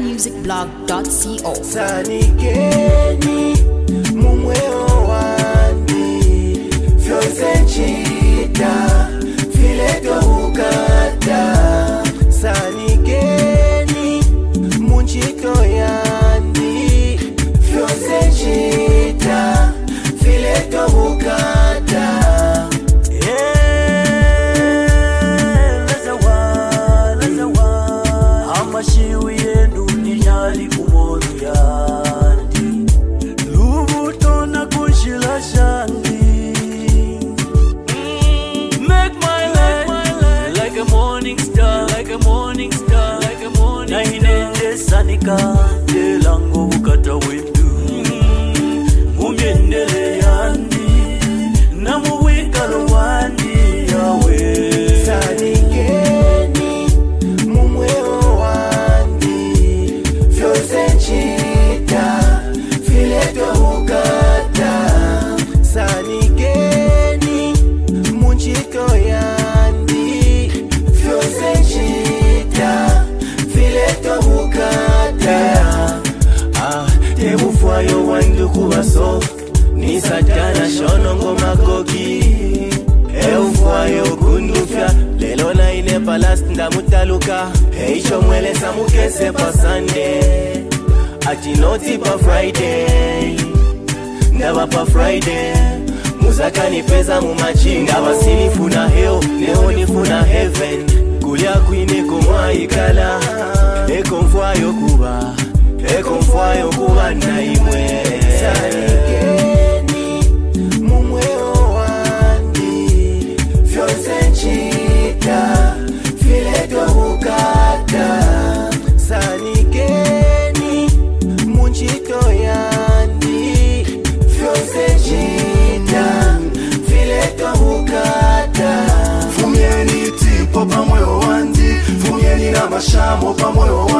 malawimusicblog.co. Sanikeni mumweo wandi fyose nchita fileto ukata. Sanikeni munchito yandi fyose nchita fileto ukata. Amashiwi yenu ninyali kumodu yandi Lubuto na kushila shandi. Make my life like a morning star, like a morning star, like a morning star. Na hinende sanika delango ukata wetu Mumiendele yandi na muwikalo wandi yawe. Sanikeni mumweo wandi fyose nchita fileto ukata. Sanikeni munchito yandi fyose nchita fileto ukata. Tebufwayo wandu kubaso ni satana shonongo makoki. Eufwayo kundufya lelo na ine palas ndamutaluka. Heisho mwele samukese pa Sunday ati noti pa Friday ndaba pa Friday muzaka ni pesa mumachinga. Basilifuna heo leo nifuna heaven kulia kwine kumwaikala. Ekomfwayo kuba na imwe. Sanikeni mumweo wandi fyose nchita fileto ukata. Sanikeni munchito yandi fyose nchita fileto ukata. Fumieni tipo pa moyo wandi, fumieni na mashamo pa moyo